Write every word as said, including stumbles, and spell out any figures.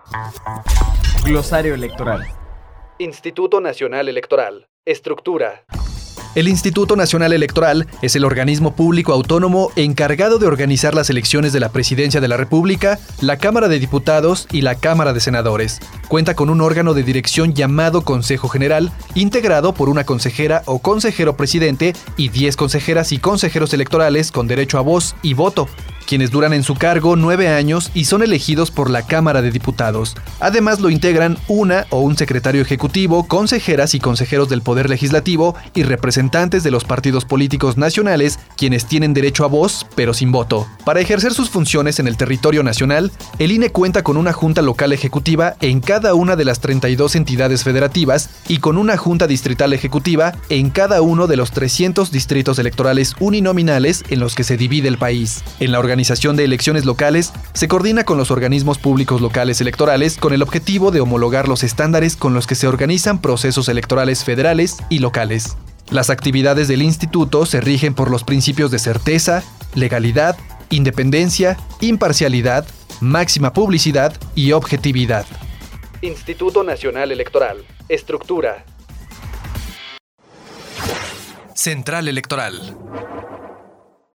Glosario electoral. Instituto Nacional Electoral. Estructura. El Instituto Nacional Electoral es el organismo público autónomo encargado de organizar las elecciones de la Presidencia de la República, la Cámara de Diputados y la Cámara de Senadores. Cuenta con un órgano de dirección llamado Consejo General, integrado por una consejera o consejero presidente y diez consejeras y consejeros electorales con derecho a voz y voto, quienes duran en su cargo nueve años y son elegidos por la Cámara de Diputados. Además lo integran una o un secretario ejecutivo, consejeras y consejeros del Poder Legislativo y representantes de los partidos políticos nacionales, quienes tienen derecho a voz, pero sin voto. Para ejercer sus funciones en el territorio nacional, el I N E cuenta con una Junta Local Ejecutiva en cada una de las treinta y dos entidades federativas y con una Junta Distrital Ejecutiva en cada uno de los trescientos distritos electorales uninominales en los que se divide el país. En la organización de elecciones locales, se coordina con los organismos públicos locales electorales con el objetivo de homologar los estándares con los que se organizan procesos electorales federales y locales. Las actividades del instituto se rigen por los principios de certeza, legalidad, independencia, imparcialidad, máxima publicidad y objetividad. Instituto Nacional Electoral. Estructura. Central Electoral.